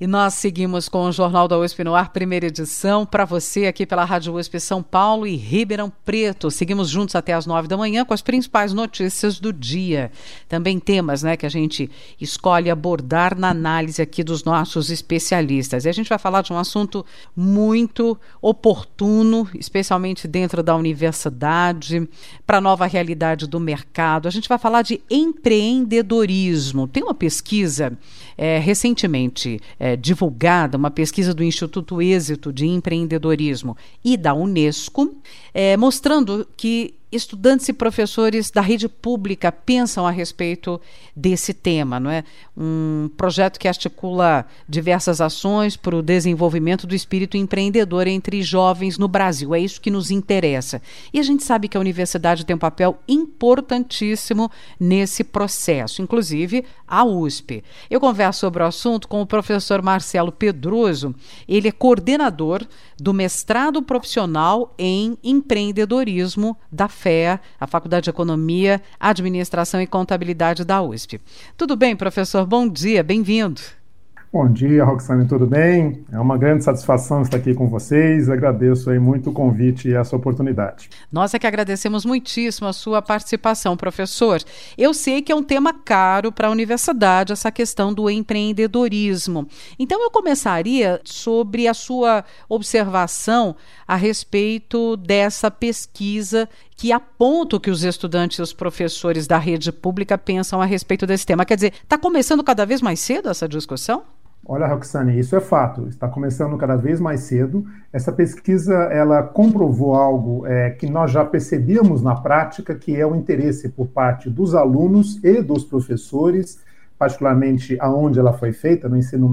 E nós seguimos com o Jornal da USP no ar, primeira edição, para você aqui pela Rádio USP São Paulo e Ribeirão Preto. Seguimos juntos até às 9 da manhã com as principais notícias do dia. Também temas, que a gente escolhe abordar na análise aqui dos nossos especialistas. E a gente vai falar de um assunto muito oportuno, especialmente dentro da universidade, para a nova realidade do mercado. A gente vai falar de empreendedorismo. Tem uma pesquisa recentemente divulgada, uma pesquisa do Instituto Êxito de Empreendedorismo e da Unesco, mostrando que estudantes e professores da rede pública pensam a respeito desse tema, não é? Um projeto que articula diversas ações para o desenvolvimento do espírito empreendedor entre jovens no Brasil. É isso que nos interessa. E a gente sabe que a universidade tem um papel importantíssimo nesse processo, inclusive a USP. Eu converso sobre o assunto com o professor Marcelo Pedroso. Ele é coordenador do mestrado profissional em empreendedorismo da FEA, a Faculdade de Economia, Administração e Contabilidade da USP. Tudo bem, professor? Bom dia, bem-vindo. Bom dia, Roxane, tudo bem? É uma grande satisfação estar aqui com vocês. Agradeço aí muito o convite e essa oportunidade. Nós é que agradecemos muitíssimo a sua participação, professor. Eu sei que é um tema caro para a universidade, essa questão do empreendedorismo. Então, eu começaria sobre a sua observação a respeito dessa pesquisa que aponta o que os estudantes e os professores da rede pública pensam a respeito desse tema. Quer dizer, está começando cada vez mais cedo essa discussão? Olha, Roxane, isso é fato. Está começando cada vez mais cedo. Essa pesquisa, ela comprovou algo que nós já percebíamos na prática, que é o interesse por parte dos alunos e dos professores, particularmente aonde ela foi feita, no ensino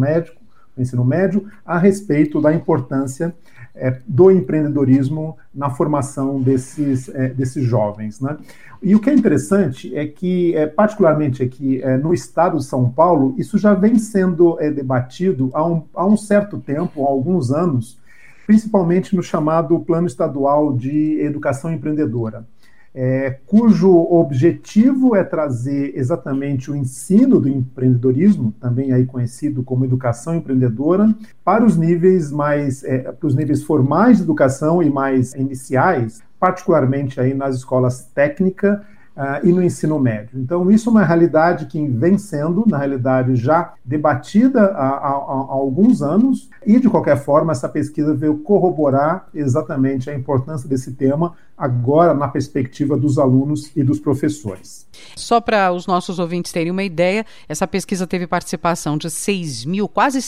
médio, a respeito da importância do empreendedorismo na formação desses jovens, né? E o que é interessante é que, particularmente aqui no estado de São Paulo, isso já vem sendo debatido há um certo tempo, há alguns anos, principalmente no chamado Plano Estadual de Educação Empreendedora, cujo objetivo é trazer exatamente o ensino do empreendedorismo, também aí conhecido como educação empreendedora, para os níveis formais de educação e mais iniciais, particularmente aí nas escolas técnicas e no ensino médio. Então, isso é uma realidade que vem sendo, na realidade, já debatida há alguns anos, e, de qualquer forma, essa pesquisa veio corroborar exatamente a importância desse tema, agora na perspectiva dos alunos e dos professores. Só para os nossos ouvintes terem uma ideia, essa pesquisa teve participação de quase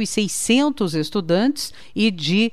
6.600 estudantes e de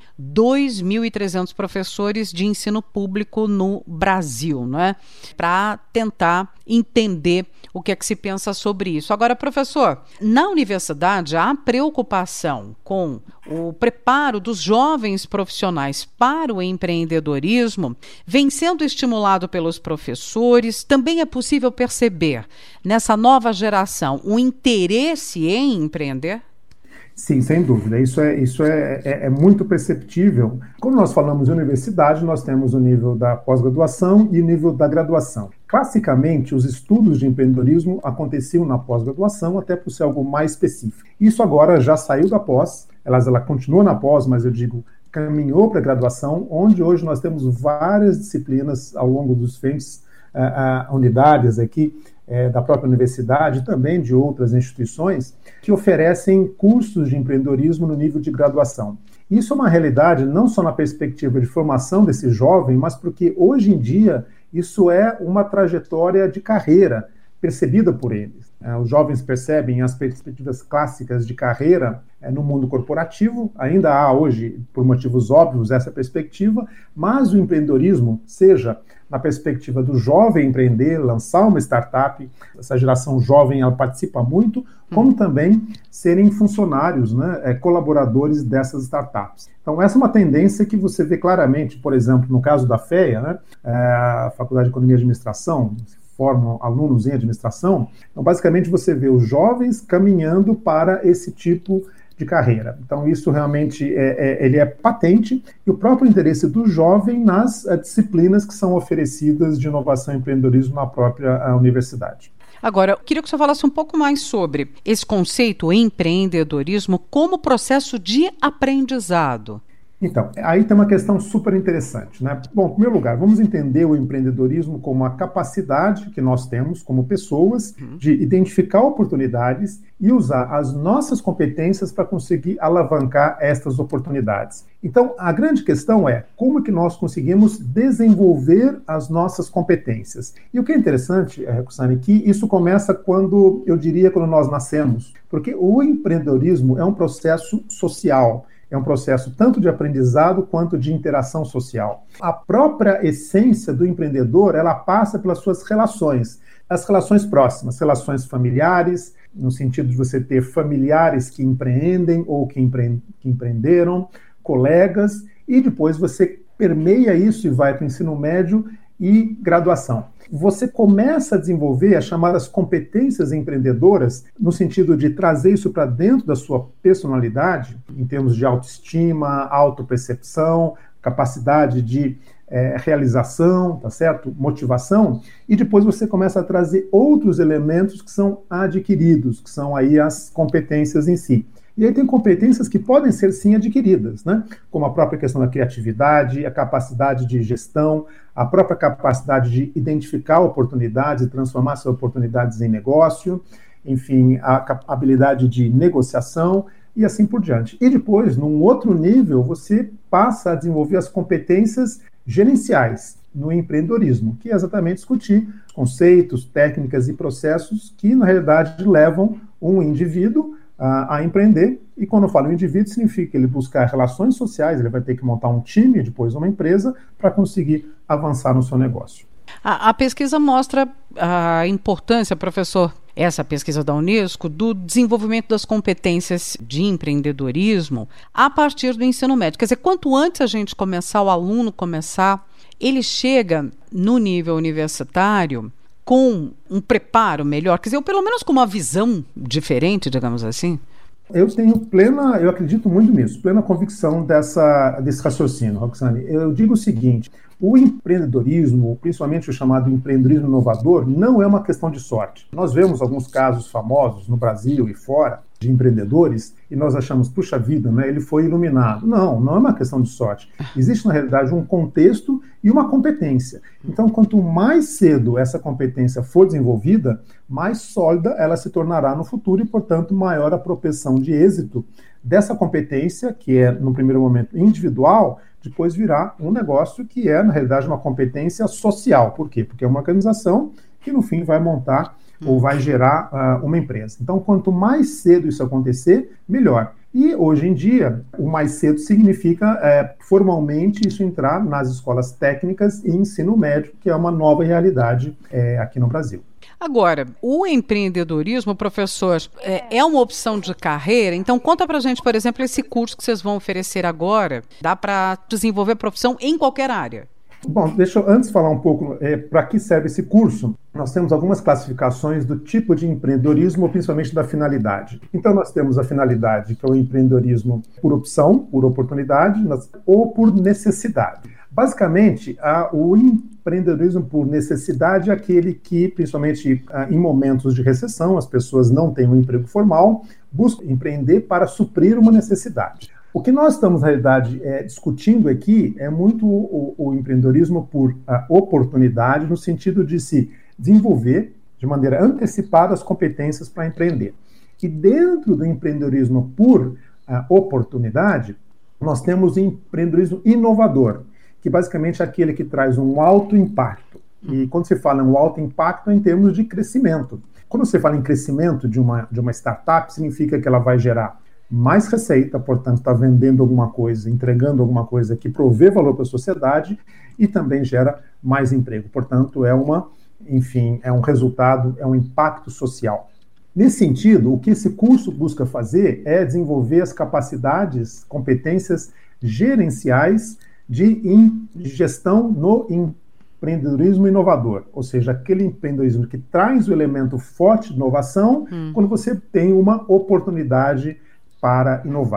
2.300 professores de ensino público no Brasil, não é? Para tentar entender o que é que se pensa sobre isso. Agora, professor, na universidade há preocupação com o preparo dos jovens profissionais para o empreendedorismo, vem sendo estimulado pelos professores. Também é possível perceber nessa nova geração um interesse em empreender? Sim, sem dúvida. Isso é muito perceptível. Quando nós falamos de universidade, nós temos o nível da pós-graduação e o nível da graduação. Classicamente, os estudos de empreendedorismo aconteciam na pós-graduação, até por ser algo mais específico. Isso agora já saiu da pós, ela continua na pós, mas eu digo, caminhou para a graduação, onde hoje nós temos várias disciplinas ao longo dos diferentes unidades aqui, da própria universidade e também de outras instituições que oferecem cursos de empreendedorismo no nível de graduação. Isso é uma realidade não só na perspectiva de formação desse jovem, mas porque hoje em dia isso é uma trajetória de carreira percebida por eles. Os jovens percebem as perspectivas clássicas de carreira no mundo corporativo, ainda há hoje, por motivos óbvios, essa perspectiva, mas o empreendedorismo, seja na perspectiva do jovem empreender, lançar uma startup, essa geração jovem ela participa muito, como também serem funcionários, né, colaboradores dessas startups. Então essa é uma tendência que você vê claramente, por exemplo, no caso da FEA, né, a Faculdade de Economia e Administração, formam alunos em administração. Então basicamente você vê os jovens caminhando para esse tipo de carreira. Então isso realmente ele é patente, e o próprio interesse do jovem nas disciplinas que são oferecidas de inovação e empreendedorismo na própria universidade. Agora, eu queria que você falasse um pouco mais sobre esse conceito empreendedorismo como processo de aprendizado. Então, aí tem uma questão super interessante, né? Bom, em primeiro lugar, vamos entender o empreendedorismo como a capacidade que nós temos como pessoas de identificar oportunidades e usar as nossas competências para conseguir alavancar estas oportunidades. Então, a grande questão é como que nós conseguimos desenvolver as nossas competências. E o que é interessante, Roxane, que isso começa quando nós nascemos, porque o empreendedorismo é um processo social. É um processo tanto de aprendizado quanto de interação social. A própria essência do empreendedor, ela passa pelas suas relações, as relações próximas, relações familiares, no sentido de você ter familiares que empreendem ou que empreenderam, colegas, e depois você permeia isso e vai para o ensino médio e graduação. Você começa a desenvolver as chamadas competências empreendedoras, no sentido de trazer isso para dentro da sua personalidade, em termos de autoestima, autopercepção, capacidade de realização, tá certo? Motivação, e depois você começa a trazer outros elementos que são adquiridos, que são aí as competências em si. E aí tem competências que podem ser, sim, adquiridas, né? Como a própria questão da criatividade, a capacidade de gestão, a própria capacidade de identificar oportunidades e transformar essas oportunidades em negócio, enfim, a habilidade de negociação e assim por diante. E depois, num outro nível, você passa a desenvolver as competências gerenciais no empreendedorismo, que é exatamente discutir conceitos, técnicas e processos que, na realidade, levam um indivíduo a empreender, e quando eu falo indivíduo, significa ele buscar relações sociais, ele vai ter que montar um time, depois uma empresa, para conseguir avançar no seu negócio. A pesquisa mostra a importância, professor, essa pesquisa da Unesco, do desenvolvimento das competências de empreendedorismo a partir do ensino médio. Quer dizer, quanto antes a gente começar, o aluno começar, ele chega no nível universitário com um preparo melhor, quer dizer, ou pelo menos com uma visão diferente, digamos assim? Eu acredito muito nisso, plena convicção desse raciocínio, Roxane. Eu digo o seguinte, o empreendedorismo, principalmente o chamado empreendedorismo inovador, não é uma questão de sorte. Nós vemos alguns casos famosos no Brasil e fora de empreendedores e nós achamos, puxa vida, né, ele foi iluminado. Não é uma questão de sorte. Existe, na realidade, um contexto e uma competência. Então, quanto mais cedo essa competência for desenvolvida, mais sólida ela se tornará no futuro e, portanto, maior a propensão de êxito dessa competência, que é, no primeiro momento, individual, depois virá um negócio que é, na realidade, uma competência social. Por quê? Porque é uma organização que, no fim, vai montar ou vai gerar uma empresa. Então, quanto mais cedo isso acontecer, melhor. E, hoje em dia, o mais cedo significa, formalmente, isso entrar nas escolas técnicas e ensino médio, que é uma nova realidade aqui no Brasil. Agora, o empreendedorismo, professor, é uma opção de carreira? Então, conta pra gente, por exemplo, esse curso que vocês vão oferecer agora. Dá para desenvolver profissão em qualquer área? Bom, deixa eu antes falar um pouco para que serve esse curso. Nós temos algumas classificações do tipo de empreendedorismo, principalmente da finalidade. Então, nós temos a finalidade, que é o empreendedorismo por opção, por oportunidade, ou por necessidade. Basicamente, o empreendedorismo por necessidade é aquele que, principalmente em momentos de recessão, as pessoas não têm um emprego formal, buscam empreender para suprir uma necessidade. O que nós estamos, na realidade, discutindo aqui é muito o empreendedorismo por oportunidade, no sentido de se desenvolver de maneira antecipada as competências para empreender. E dentro do empreendedorismo por oportunidade, nós temos o empreendedorismo inovador, que basicamente é aquele que traz um alto impacto. E quando se fala em um alto impacto, é em termos de crescimento. Quando você fala em crescimento de uma startup, significa que ela vai gerar mais receita, portanto, está vendendo alguma coisa, entregando alguma coisa que provê valor para a sociedade e também gera mais emprego. Portanto, é um resultado, é um impacto social. Nesse sentido, o que esse curso busca fazer é desenvolver as capacidades, competências gerenciais de gestão no empreendedorismo inovador, ou seja, aquele empreendedorismo que traz o elemento forte de inovação quando você tem uma oportunidade para inovar.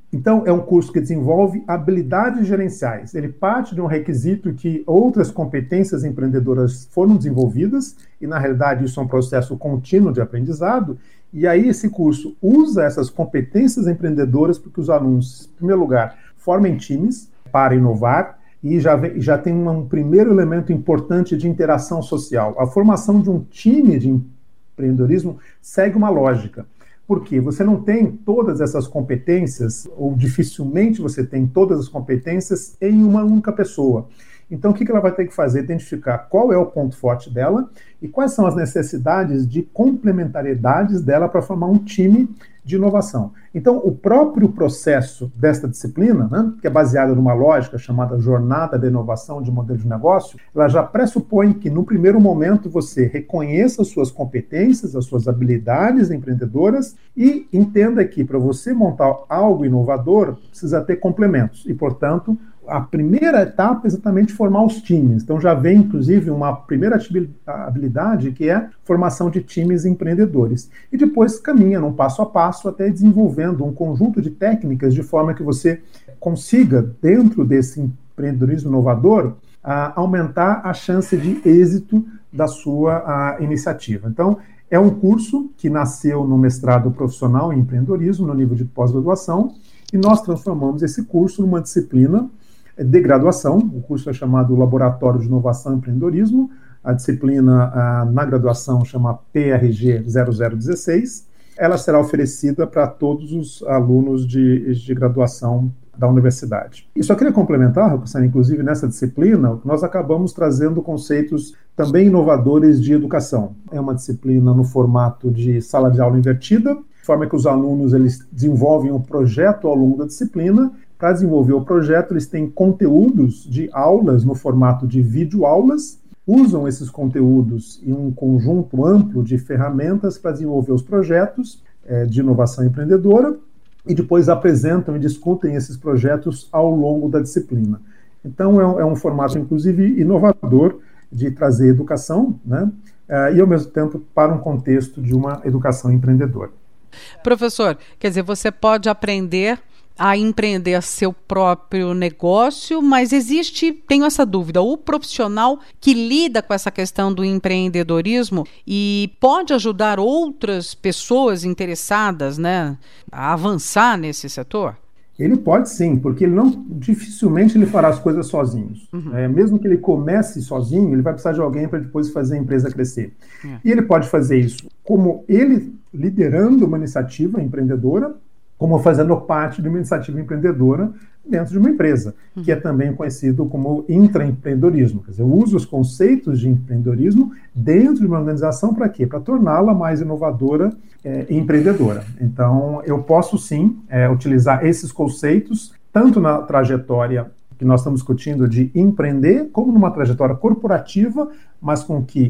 Então, é um curso que desenvolve habilidades gerenciais. Ele parte de um requisito que outras competências empreendedoras foram desenvolvidas, e, na realidade, isso é um processo contínuo de aprendizado, e aí esse curso usa essas competências empreendedoras para que os alunos, em primeiro lugar, formem times para inovar, e já tem um primeiro elemento importante de interação social. A formação de um time de empreendedorismo segue uma lógica. Por quê? Você não tem todas essas competências, ou dificilmente você tem todas as competências em uma única pessoa. Então, o que ela vai ter que fazer? Identificar qual é o ponto forte dela e quais são as necessidades de complementariedades dela para formar um time de inovação. Então, o próprio processo desta disciplina, né, que é baseada numa lógica chamada jornada de inovação de modelo de negócio, ela já pressupõe que, no primeiro momento, você reconheça as suas competências, as suas habilidades empreendedoras e entenda que, para você montar algo inovador, precisa ter complementos e, portanto, a primeira etapa é exatamente formar os times. Então já vem, inclusive, uma primeira habilidade que é a formação de times empreendedores. E depois caminha num passo a passo até desenvolvendo um conjunto de técnicas de forma que você consiga, dentro desse empreendedorismo inovador, aumentar a chance de êxito da sua iniciativa. Então, é um curso que nasceu no mestrado profissional em empreendedorismo, no nível de pós-graduação, e nós transformamos esse curso numa disciplina de graduação. O curso é chamado Laboratório de Inovação e Empreendedorismo. A disciplina na graduação chama PRG 0016. Ela será oferecida para todos os alunos de graduação da universidade. E só queria complementar, Roxane, inclusive nessa disciplina, nós acabamos trazendo conceitos também inovadores de educação. É uma disciplina no formato de sala de aula invertida, de forma que os alunos eles desenvolvem um projeto ao longo da disciplina. Para desenvolver o projeto, eles têm conteúdos de aulas no formato de videoaulas, usam esses conteúdos em um conjunto amplo de ferramentas para desenvolver os projetos de inovação empreendedora e depois apresentam e discutem esses projetos ao longo da disciplina. Então, é um formato, inclusive, inovador de trazer educação, né? E, ao mesmo tempo, para um contexto de uma educação empreendedora. Professor, quer dizer, você pode aprender a empreender seu próprio negócio, mas tenho essa dúvida, o profissional que lida com essa questão do empreendedorismo e pode ajudar outras pessoas interessadas, né, a avançar nesse setor? Ele pode sim, porque dificilmente ele fará as coisas sozinho. Mesmo que ele comece sozinho, ele vai precisar de alguém para depois fazer a empresa crescer. E ele pode fazer isso como ele liderando uma iniciativa empreendedora, como fazendo parte de uma iniciativa empreendedora dentro de uma empresa, que é também conhecido como intraempreendedorismo. Quer dizer, eu uso os conceitos de empreendedorismo dentro de uma organização para quê? Para torná-la mais inovadora e empreendedora. Então, eu posso sim utilizar esses conceitos, tanto na trajetória que nós estamos discutindo de empreender, como numa trajetória corporativa, mas com que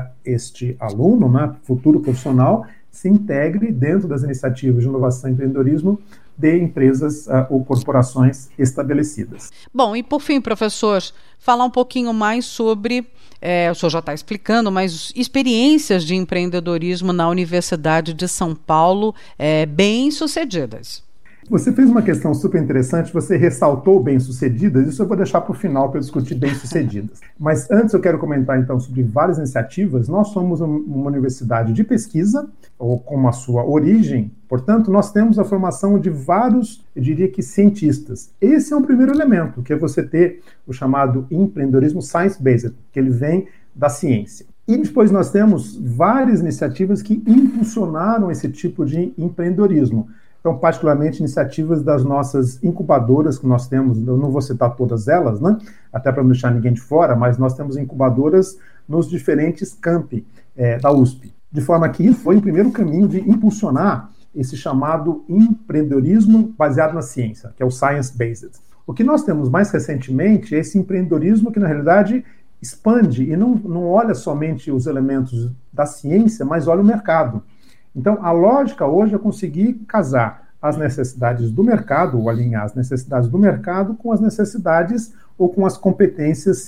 este aluno, né, futuro profissional, se integre dentro das iniciativas de inovação e empreendedorismo de empresas ou corporações estabelecidas. Bom, e por fim, professor, falar um pouquinho mais sobre, o senhor já está explicando, mas experiências de empreendedorismo na Universidade de São Paulo bem-sucedidas. Você fez uma questão super interessante, você ressaltou bem-sucedidas, isso eu vou deixar para o final para discutir bem-sucedidas. Mas antes eu quero comentar então sobre várias iniciativas. Nós somos uma universidade de pesquisa, ou como a sua origem, portanto, nós temos a formação de vários, eu diria que cientistas. Esse é um primeiro elemento, que é você ter o chamado empreendedorismo science-based, que ele vem da ciência. E depois nós temos várias iniciativas que impulsionaram esse tipo de empreendedorismo. Então, particularmente, iniciativas das nossas incubadoras que nós temos, eu não vou citar todas elas, né? Até para não deixar ninguém de fora, mas nós temos incubadoras nos diferentes campi da USP. De forma que foi o primeiro caminho de impulsionar esse chamado empreendedorismo baseado na ciência, que é o science-based. O que nós temos mais recentemente é esse empreendedorismo que, na realidade, expande e não olha somente os elementos da ciência, mas olha o mercado. Então, a lógica hoje é conseguir casar as necessidades do mercado, ou alinhar as necessidades do mercado com as necessidades ou com as competências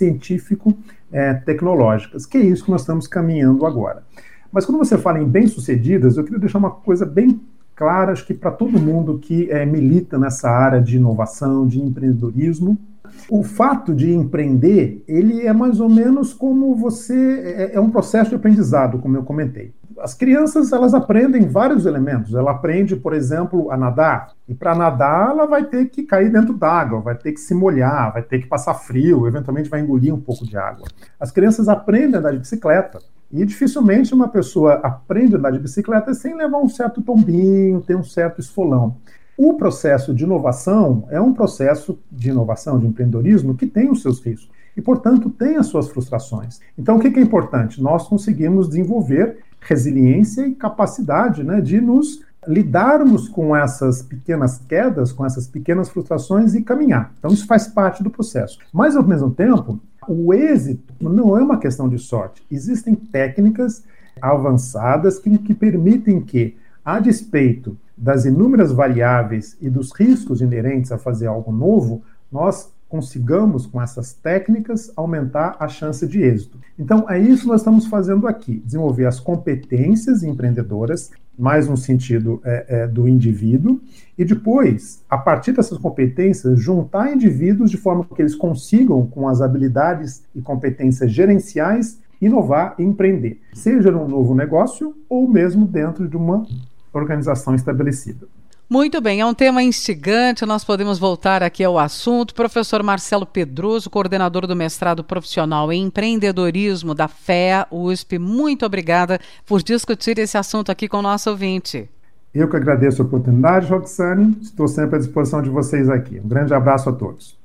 científico-tecnológicas, que é isso que nós estamos caminhando agora. Mas quando você fala em bem-sucedidas, eu queria deixar uma coisa bem clara, acho que para todo mundo que milita nessa área de inovação, de empreendedorismo. O fato de empreender, ele é mais ou menos como é um processo de aprendizado, como eu comentei. As crianças, elas aprendem vários elementos. Ela aprende, por exemplo, a nadar. E para nadar, ela vai ter que cair dentro d'água, vai ter que se molhar, vai ter que passar frio, eventualmente vai engolir um pouco de água. As crianças aprendem a andar de bicicleta. E dificilmente uma pessoa aprende a andar de bicicleta sem levar um certo tombinho, ter um certo esfolão. O processo de inovação é um processo de inovação, de empreendedorismo, que tem os seus riscos e, portanto, tem as suas frustrações. Então, o que é importante? Nós conseguimos desenvolver resiliência e capacidade, né, de nos lidarmos com essas pequenas quedas, com essas pequenas frustrações e caminhar. Então, isso faz parte do processo. Mas, ao mesmo tempo, o êxito não é uma questão de sorte. Existem técnicas avançadas que permitem que, a despeito das inúmeras variáveis e dos riscos inerentes a fazer algo novo, nós consigamos, com essas técnicas, aumentar a chance de êxito. Então, é isso que nós estamos fazendo aqui, desenvolver as competências empreendedoras, mais no sentido do indivíduo, e depois, a partir dessas competências, juntar indivíduos de forma que eles consigam, com as habilidades e competências gerenciais, inovar e empreender, seja num novo negócio ou mesmo dentro de uma organização estabelecida. Muito bem, é um tema instigante, nós podemos voltar aqui ao assunto. Professor Marcelo Pedroso, coordenador do mestrado profissional em empreendedorismo da FEA USP, muito obrigada por discutir esse assunto aqui com o nosso ouvinte. Eu que agradeço a oportunidade, Roxane, estou sempre à disposição de vocês aqui. Um grande abraço a todos.